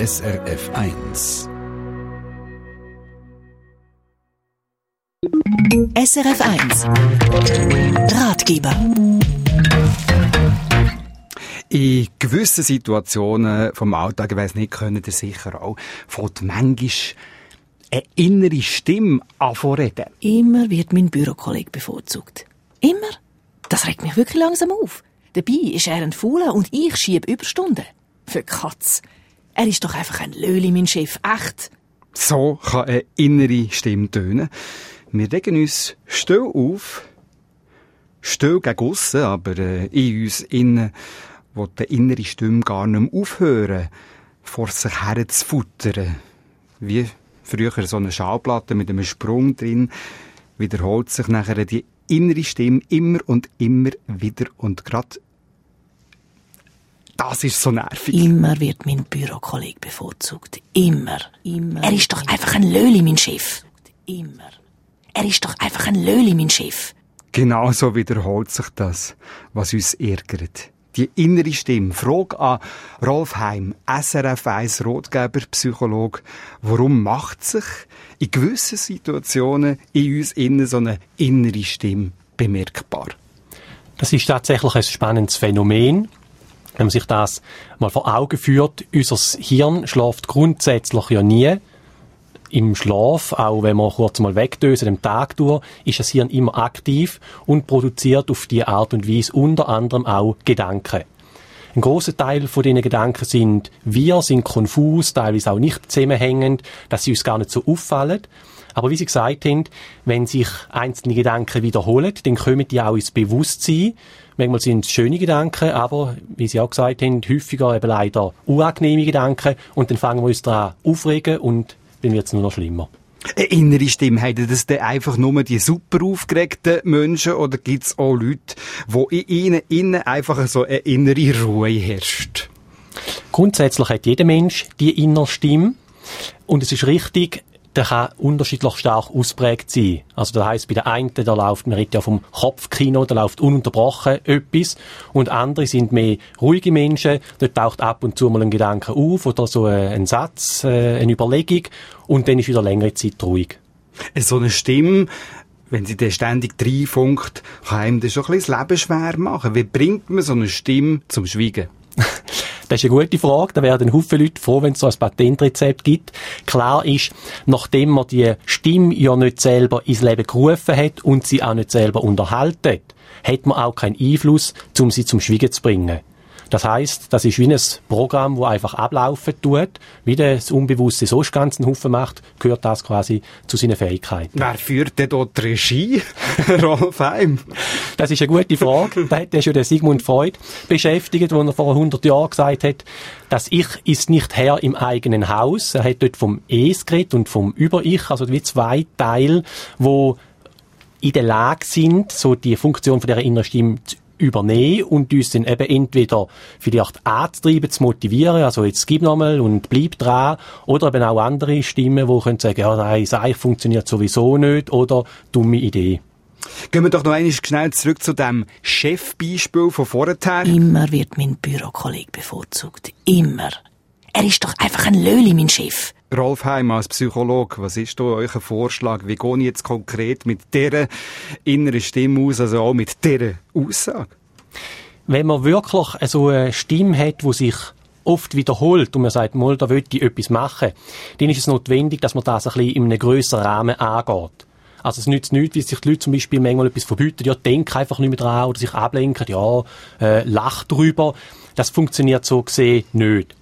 SRF 1. SRF 1 Ratgeber. In gewissen Situationen vom Alltag, ich weiss nicht, könnt ihr sicher auch, fängt manchmal eine innere Stimme an zu reden. Immer wird mein Bürokollege bevorzugt. Immer? Das regt mich wirklich langsam auf. Dabei ist er ein Fauler und ich schiebe Überstunden. Für Katz. Er ist doch einfach ein Löli, mein Chef. Echt. So kann eine innere Stimme tönen. Wir regen uns still auf. Still gegen aussen, aber in uns innen will die innere Stimme gar nicht mehr aufhören, vor sich her zu futtern. Wie früher so eine Schallplatte mit einem Sprung drin, wiederholt sich nachher die innere Stimme immer und immer wieder. Und gerade das ist so nervig. Immer wird mein Bürokollege bevorzugt. Immer. Er ist doch einfach ein Löli, mein Chef. Immer. Er ist doch einfach ein Löli, mein Chef. Genau so wiederholt sich das, was uns ärgert. Die innere Stimme. Frage an Rolf Heim, SRF 1 Ratgeber, Psychologe. Warum macht sich in gewissen Situationen in uns innen so eine innere Stimme bemerkbar? Das ist tatsächlich ein spannendes Phänomen. Wenn man sich das mal vor Augen führt, unser Hirn schläft grundsätzlich ja nie. Im Schlaf, auch wenn man kurz mal wegdösen, am Tag durch, ist das Hirn immer aktiv und produziert auf diese Art und Weise unter anderem auch Gedanken. Ein grosser Teil von diesen Gedanken sind konfus, teilweise auch nicht zusammenhängend, dass sie uns gar nicht so auffallen. Aber wie Sie gesagt haben, wenn sich einzelne Gedanken wiederholen, dann kommen die auch ins Bewusstsein. Manchmal sind es schöne Gedanken, aber, wie Sie auch gesagt haben, häufiger eben leider unangenehme Gedanken. Und dann fangen wir uns daran aufregen und dann wird es nur noch schlimmer. Eine innere Stimme, haben das denn einfach nur die super aufgeregten Menschen oder gibt es auch Leute, wo in ihnen innen einfach so eine innere Ruhe herrscht? Grundsätzlich hat jeder Mensch die innere Stimme und es ist richtig, der kann unterschiedlich stark ausprägt sein. Also das heisst, bei der einen, da läuft, man redet ja vom Kopfkino, da läuft ununterbrochen etwas. Und andere sind mehr ruhige Menschen, dort taucht ab und zu mal ein Gedanke auf oder so ein Satz, eine Überlegung und dann ist wieder längere Zeit ruhig. So eine Stimme, wenn sie dann ständig reinfunkt, kann einem das schon ein bisschen das Leben schwer machen. Wie bringt man so eine Stimme zum Schweigen? Das ist eine gute Frage. Da werden Haufen Leute froh, wenn es so ein Patentrezept gibt. Klar ist, nachdem man die Stimme ja nicht selber ins Leben gerufen hat und sie auch nicht selber unterhalten, hat man auch keinen Einfluss, um sie zum Schweigen zu bringen. Das heisst, das ist wie ein Programm, das einfach ablaufen tut. Wie das Unbewusste sonst ganzen Haufen macht, gehört das quasi zu seinen Fähigkeiten. Wer führt denn dort die Regie? Rolf Heim? Das ist eine gute Frage. Da hat ja schon der Sigmund Freud beschäftigt, wo er vor 100 Jahren gesagt hat, das Ich ist nicht Herr im eigenen Haus. Er hat dort vom Es geredet und vom Über-Ich, also wie zwei Teile, die in der Lage sind, so die Funktion von dieser inneren Stimme zu übernehmen und uns dann eben entweder vielleicht anzutreiben, zu motivieren, also jetzt gib nochmal und bleib dran, oder eben auch andere Stimmen, die können sagen, ja, nein, das eigentlich funktioniert sowieso nicht, oder dumme Idee. Gehen wir doch noch einmal schnell zurück zu dem Chefbeispiel von vorher. Immer wird mein Bürokollege bevorzugt. Immer. Er ist doch einfach ein Löli, mein Chef. Rolf Heim, als Psychologe, was ist da euer Vorschlag? Wie gehe ich jetzt konkret mit dieser inneren Stimme aus, also auch mit dieser Aussage? Wenn man wirklich so eine Stimme hat, die sich oft wiederholt und man sagt, mal, da will ich etwas machen, dann ist es notwendig, dass man das ein bisschen in einem grösseren Rahmen angeht. Also es nützt nichts, wie sich die Leute zum Beispiel manchmal etwas verbieten, ja, denk einfach nicht mehr dran oder sich ablenken, ja, lach drüber. Das funktioniert so gesehen nicht.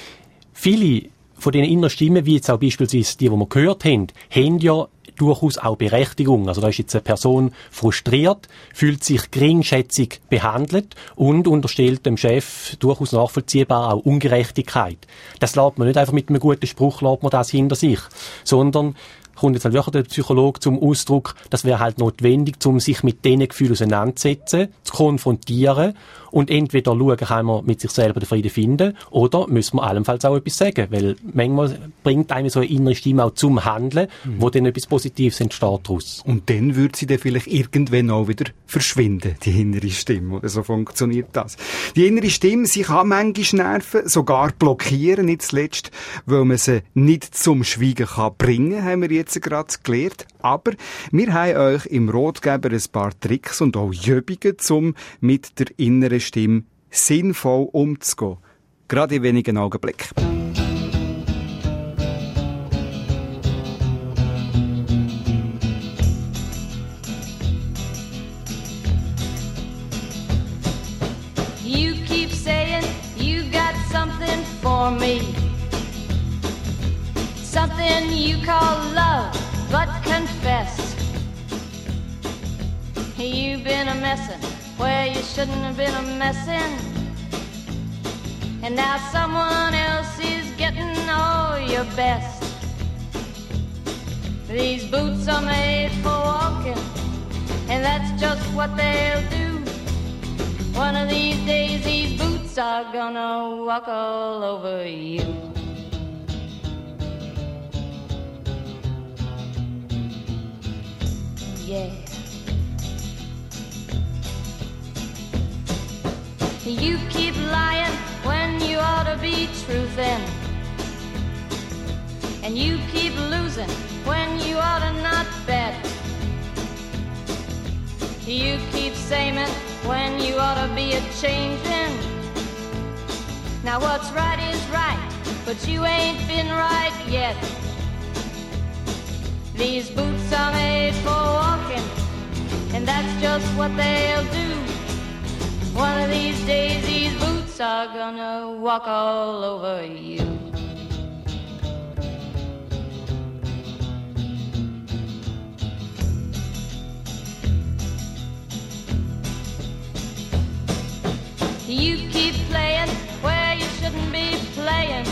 Viele von den inneren Stimmen, wie jetzt auch beispielsweise die wir gehört haben ja durchaus auch Berechtigung. Also da ist jetzt eine Person frustriert, fühlt sich geringschätzig behandelt und unterstellt dem Chef durchaus nachvollziehbar auch Ungerechtigkeit. Das lässt man nicht einfach mit einem guten Spruch, lässt man das hinter sich, sondern kommt jetzt halt wirklich der Psychologe zum Ausdruck, das wäre halt notwendig, um sich mit diesen Gefühlen auseinanderzusetzen, zu konfrontieren und entweder schauen, kann man mit sich selber den Frieden finden oder müssen wir allenfalls auch etwas sagen, weil manchmal bringt einem so eine innere Stimme auch zum Handeln, wo dann etwas Positives entsteht daraus. Und dann würde sie dann vielleicht irgendwann auch wieder verschwinden, die innere Stimme. Oder so funktioniert das. Die innere Stimme, sie kann manchmal nerven, sogar blockieren, nicht zuletzt, weil man sie nicht zum Schweigen kann bringen, haben wir jetzt gerade gelernt. Aber wir haben euch im Ratgeber ein paar Tricks und auch Übungen, um mit der inneren Stimme sinnvoll umzugehen. Gerade in wenigen Augenblicken. You keep saying you got something for me, something you call love, but confess you've been a messin' where you shouldn't have been a messin', and now someone else is getting all your best. These boots are made for walking, and that's just what they'll do. One of these days these boots are gonna walk all over you. Yeah. You keep lying when you ought to be truthin', and you keep losing when you ought to not bet. You keep saying when you ought to be a-changin'. Now what's right is right, but you ain't been right yet. These boots are made for walking, and that's just what they'll do. One of these days these boots are gonna walk all over you. You keep playing where you shouldn't be playing,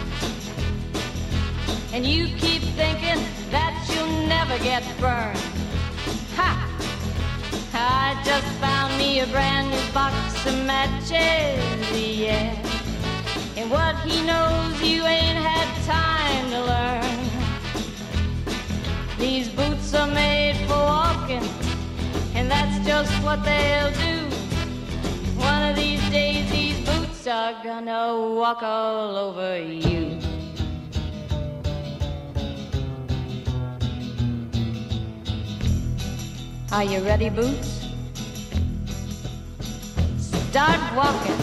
and you keep thinking that you'll never get burned. Ha! I just found me a brand new box of matches, yeah. And what he knows you ain't had time to learn. These boots are made for walking, and that's just what they'll do. One of these days these boots are gonna walk all over you. Are you ready, Boots? Start walking.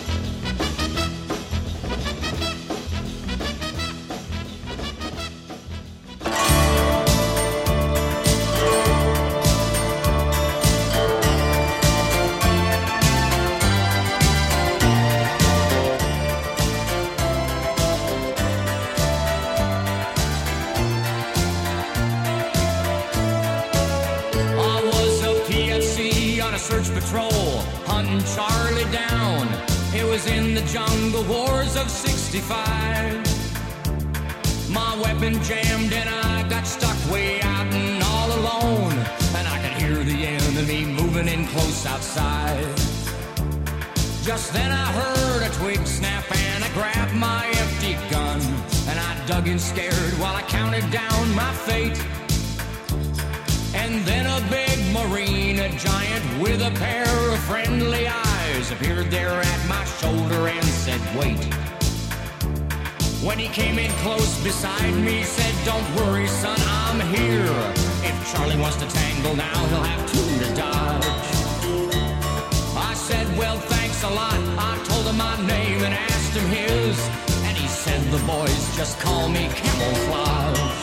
Search patrol, hunting Charlie down. It was in the jungle wars of 65. My weapon jammed and I got stuck way out and all alone. And I could hear the enemy moving in close outside. Just then I heard a twig snap and I grabbed my empty gun. And I dug in scared while I counted down my fate. And then a big marine, a giant with a pair of friendly eyes, appeared there at my shoulder and said, wait. When he came in close beside me, said, don't worry, son, I'm here. If Charlie wants to tangle now, he'll have two to dodge. I said, well, thanks a lot. I told him my name and asked him his. And he said, the boys just call me Camouflage.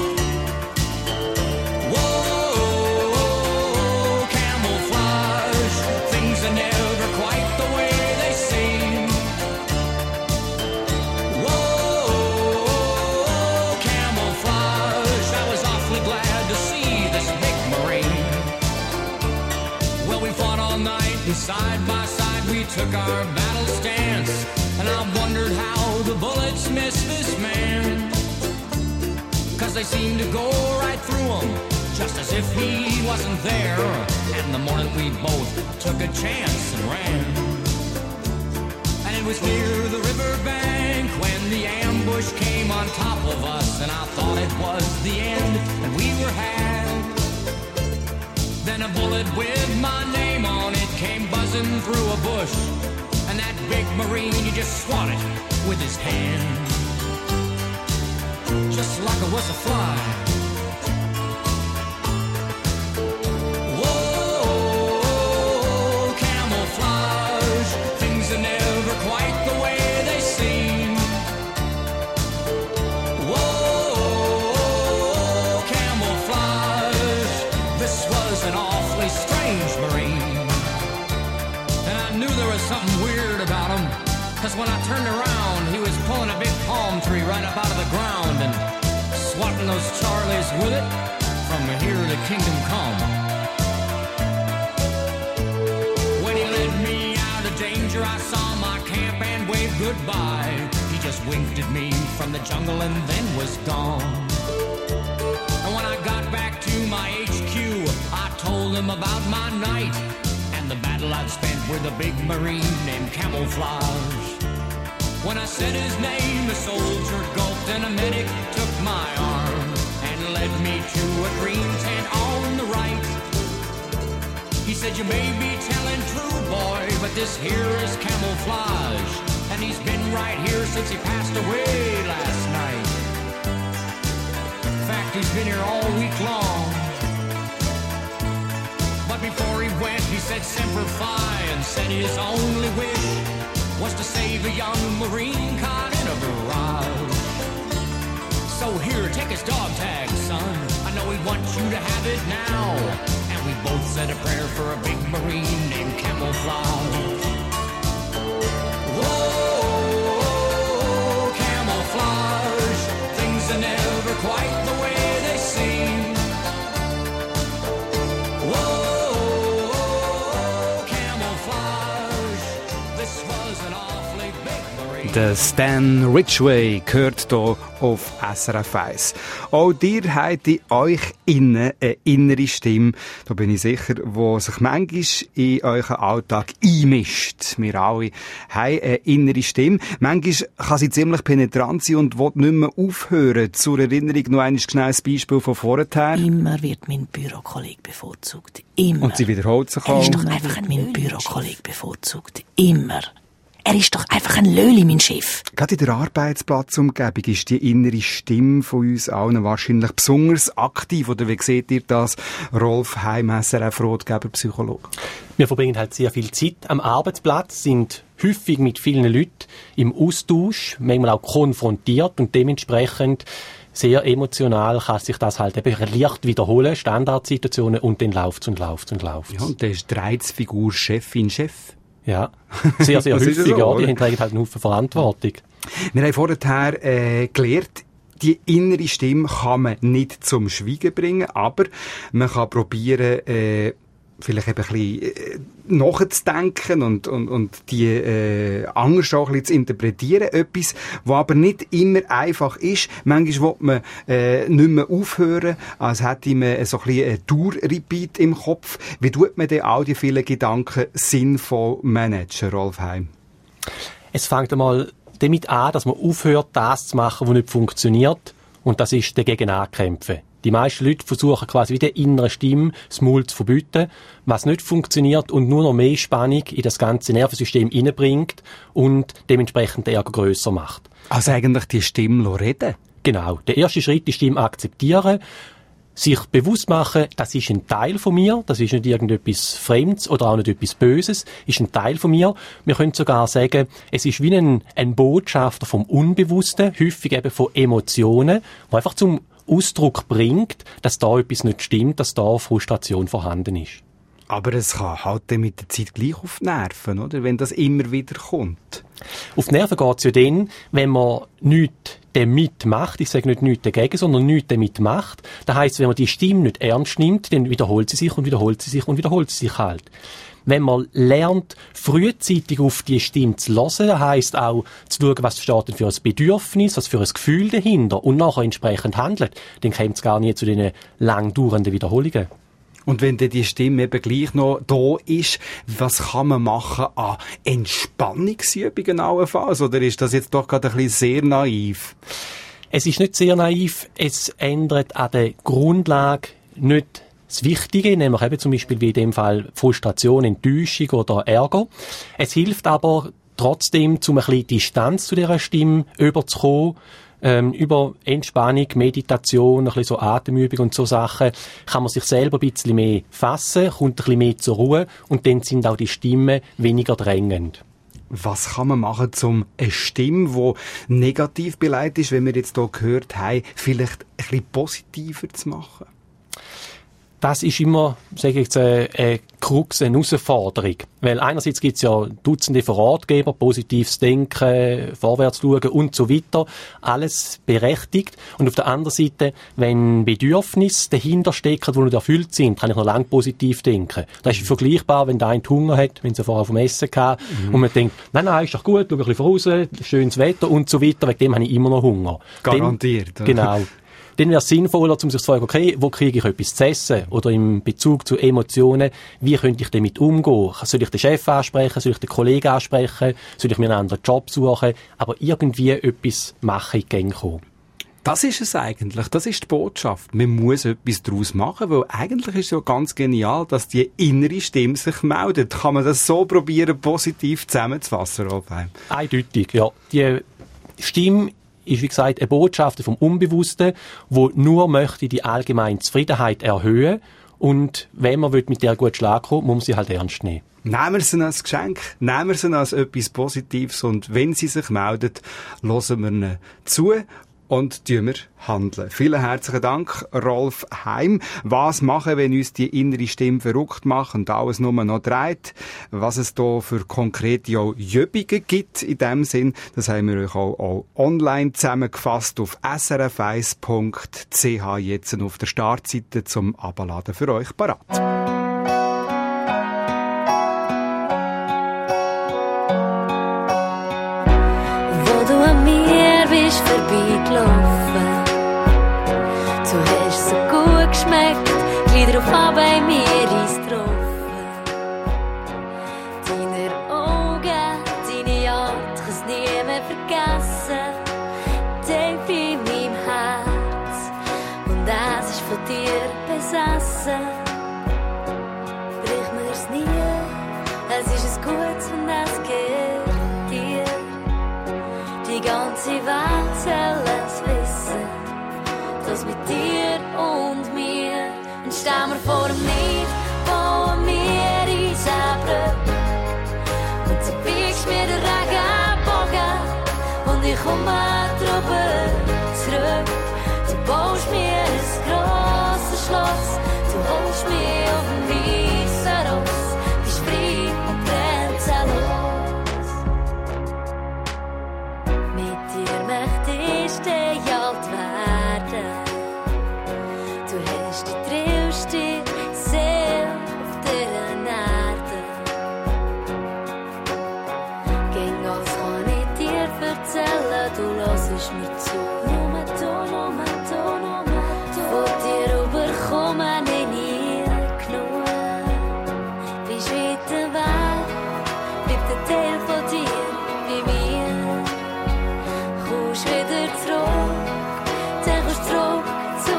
Side by side we took our battle stance, and I wondered how the bullets missed this man. 'cause they seemed to go right through him, just as if he wasn't there. And the morning we both took a chance and ran. And it was near the riverbank when the ambush came on top of us, and I thought it was the end, and we were had. Then a bullet with my name on it came buzzing through a bush, and that big Marine, he just swatted with his hand, just like it was a fly. Whoa, camouflage, things are never quite the way they seem. Whoa, camouflage, this was an awfully strange Marine. And I knew there was something weird about him, 'cause when I turned around, he was pulling a big palm tree right up out of the ground and swatting those Charlies with it from here to kingdom come. When he led me out of danger, I saw my camp and waved goodbye. He just winked at me from the jungle and then was gone. And when I got back to my HQ, I told him about my night and the battle I'd spent with a big Marine named Camouflage. When I said his name, the soldier gulped and a medic took my arm and led me to a green tent on the right. He said, you may be telling true, boy, but this here is Camouflage, and he's been right here since he passed away last night. In fact, he's been here all week long. But before he went, he said Semper Fi and said his only wish was to save a young Marine caught in a barrage. So here, take his dog tag, son. I know he wants you to have it now. And we both said a prayer for a big Marine named Camouflage. Whoa, camouflage, things are never quite the way they seem. Whoa, camouflage, this was an awfully big Marine. Der Stan Ridgway gehört hier auf SRF 1. Auch ihr habt in euch innen eine innere Stimme, da bin ich sicher, die sich manchmal in euren Alltag einmischt. Wir alle haben eine innere Stimme. Manchmal kann sie ziemlich penetrant sein und will nicht mehr aufhören. Zur Erinnerung noch ein schnelles Beispiel von vorher. Immer wird mein Bürokollege bevorzugt. Immer. Und sie wiederholt sich auch. Er ist doch einfach mein Bürokollege bevorzugt. Immer. Er ist doch einfach ein Löli, mein Chef. Gerade in der Arbeitsplatzumgebung ist die innere Stimme von uns allen wahrscheinlich besonders aktiv. Oder wie seht ihr das? Rolf Heim, SRF-Rotgeber, Psychologe. Wir verbringen halt sehr viel Zeit am Arbeitsplatz, sind häufig mit vielen Leuten im Austausch, manchmal auch konfrontiert und dementsprechend sehr emotional kann sich das halt eben leicht wiederholen, Standardsituationen, und dann läuft's und läuft's und läuft's. Ja, und da ist die Reizfigur Chefin, Chef. Ja, sehr, sehr häufig, so, ja. oder? Die tragen halt einen Haufen Verantwortung. Wir haben vorher gelernt, die innere Stimme kann man nicht zum Schweigen bringen, aber man kann probieren, vielleicht eben ein bisschen nachzudenken und die Angst auch ein bisschen zu interpretieren. Etwas, was aber nicht immer einfach ist. Manchmal will man nicht mehr aufhören, als hätte man so ein bisschen ein Dauerrepeat im Kopf. Wie tut man denn all die vielen Gedanken sinnvoll managen, Rolf Heim? Es fängt einmal damit an, dass man aufhört, das zu machen, was nicht funktioniert, und das ist dagegen ankämpfen. Die meisten Leute versuchen quasi wie der inneren Stimme das Maul zu verbieten, was nicht funktioniert und nur noch mehr Spannung in das ganze Nervensystem hineinbringt und dementsprechend den Ärger grösser macht. Also eigentlich die Stimme reden? Genau. Der erste Schritt ist, die Stimme akzeptieren, sich bewusst machen, das ist ein Teil von mir, das ist nicht irgendetwas Fremdes oder auch nicht etwas Böses, ist ein Teil von mir. Wir können sogar sagen, es ist wie ein Botschafter vom Unbewussten, häufig eben von Emotionen, der einfach zum Ausdruck bringt, dass da etwas nicht stimmt, dass da Frustration vorhanden ist. Aber es kann halt mit der Zeit gleich auf die Nerven, oder? Wenn das immer wieder kommt. Auf die Nerven geht's ja dann, wenn man nichts damit macht. Ich sage nicht nichts dagegen, sondern nichts damit macht. Das heisst, wenn man die Stimme nicht ernst nimmt, dann wiederholt sie sich und wiederholt sie sich und wiederholt sie sich halt. wenn man lernt, frühzeitig auf die Stimme zu hören, das heisst auch zu schauen, was steht denn für ein Bedürfnis, was für ein Gefühl dahinter und nachher entsprechend handelt, dann kommt es gar nie zu diesen lang dauernden Wiederholungen. Und wenn dann die Stimme eben gleich noch da ist, was kann man machen an Entspannungsübungen allenfalls? Oder ist das jetzt doch gerade ein bisschen sehr naiv? Es ist nicht sehr naiv, es ändert an der Grundlage nicht das Wichtige, nämlich eben zum Beispiel wie in dem Fall Frustration, Enttäuschung oder Ärger. Es hilft aber trotzdem, um ein bisschen Distanz zu dieser Stimme überzukommen, über Entspannung, Meditation, ein bisschen so Atemübung und so Sachen, kann man sich selber ein bisschen mehr fassen, kommt ein bisschen mehr zur Ruhe und dann sind auch die Stimmen weniger drängend. Was kann man machen, um eine Stimme, die negativ beleidigt ist, wenn wir jetzt hier gehört haben, vielleicht ein bisschen positiver zu machen? Das ist immer, sage ich jetzt, eine Krux, eine Herausforderung. Weil einerseits gibt es ja Dutzende von Ratgeber, positives Denken, vorwärts schauen und so weiter. Alles berechtigt. Und auf der anderen Seite, wenn Bedürfnisse dahinter stecken, die nicht erfüllt sind, kann ich noch lange positiv denken. Das ist vergleichbar, wenn der eine Hunger hat, wenn sie vorher vom Essen hatte, und man denkt, nein, ist doch gut, schau ein bisschen voraus, schönes Wetter und so weiter, wegen dem habe ich immer noch Hunger. Garantiert. Genau. Dann wäre es sinnvoller, um sich zu fragen, okay, wo kriege ich etwas zu essen? Oder im Bezug zu Emotionen, wie könnte ich damit umgehen? Soll ich den Chef ansprechen? Soll ich den Kollegen ansprechen? Soll ich mir einen anderen Job suchen? Aber irgendwie etwas machen in die Gänge kommen. Das ist es eigentlich. Das ist die Botschaft. Man muss etwas daraus machen, weil eigentlich ist es ja ganz genial, dass die innere Stimme sich meldet. Kann man das so probieren, positiv zusammenzufassen, Rolfheim? Eindeutig, ja. Die Stimme ist, wie gesagt, eine Botschaft vom Unbewussten, wo nur möchte die allgemeine Zufriedenheit erhöhen. Und wenn man mit der gut Schlag kommt, muss man sie halt ernst nehmen. Nehmen wir sie als Geschenk, nehmen wir sie als etwas Positives und wenn sie sich meldet, hören wir ihnen zu und tun wir handeln. Vielen herzlichen Dank, Rolf Heim. Was machen, wenn uns die innere Stimme verrückt macht und alles nur noch dreht? Was es da für konkrete Übungen gibt in dem Sinn, das haben wir euch auch online zusammengefasst auf srf1.ch jetzt auf der Startseite zum Abladen für euch parat. Wo du an mir bist vorbeigelaufen, du hast so gut geschmeckt, gleich drauf an bei mir ins Tropfen. Deine Augen, deine Art, ich kann's nie mehr vergessen. Tief in meinem Herz und das ist von dir besessen. Brich mir's nie, es ist ein Gutes und es gehört dir. Die ganze Welt soll es wissen, dass mit dir und mir stehen wir vor dem Neid, bauen wir unsere Brücke. Und du biegst mir den Regenbogen und ich komme drüber zurück. Du baust mir ein grosses Schloss, du holst mich auf dem weißen Ross, bist frei und grenzenlos. Mit dir möchte ich dich alt werden. Du hast die trillste Seele auf dieser Erde. Ging als kann ich dir erzählen, du hörst mir zu. Nur du. Von dir rüberkommen ich nie genug. Bist weiter weg, bleibt ein Teil von dir bei mir. Kommst wieder zurück, dann kommst du zurück zu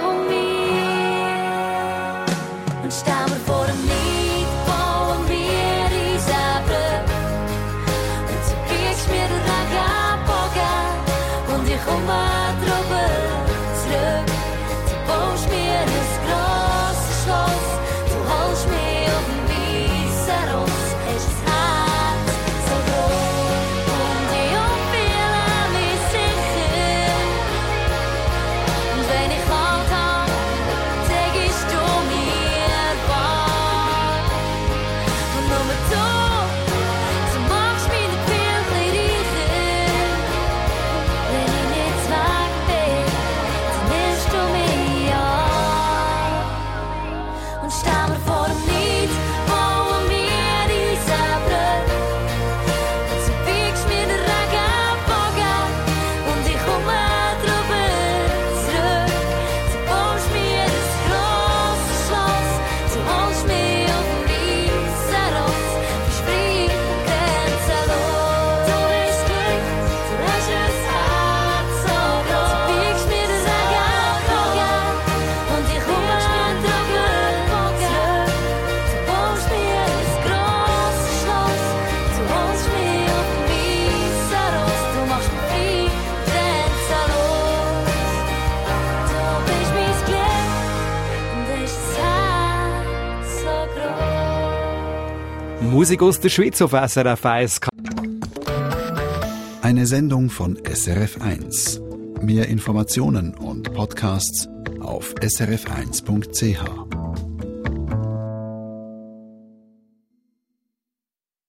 mir. Und stehen wir vor dem Neid, bauen wir unsere Brücke. Und du biegst mir den Regenbogen und ich komme drüber zurück. Du baust mir ein grosses Schloss, du holst mich auf dem weißen Ross. Hast das Herz so groß und ich fühle mich sicher. Und wenn ich kalt habe, zeigst du mir wahr. Und nur du machst mich nicht viel reicher. Wenn ich nichts weiß, Musik aus der Schweiz auf SRF 1. Eine Sendung von SRF 1. Mehr Informationen und Podcasts auf srf1.ch.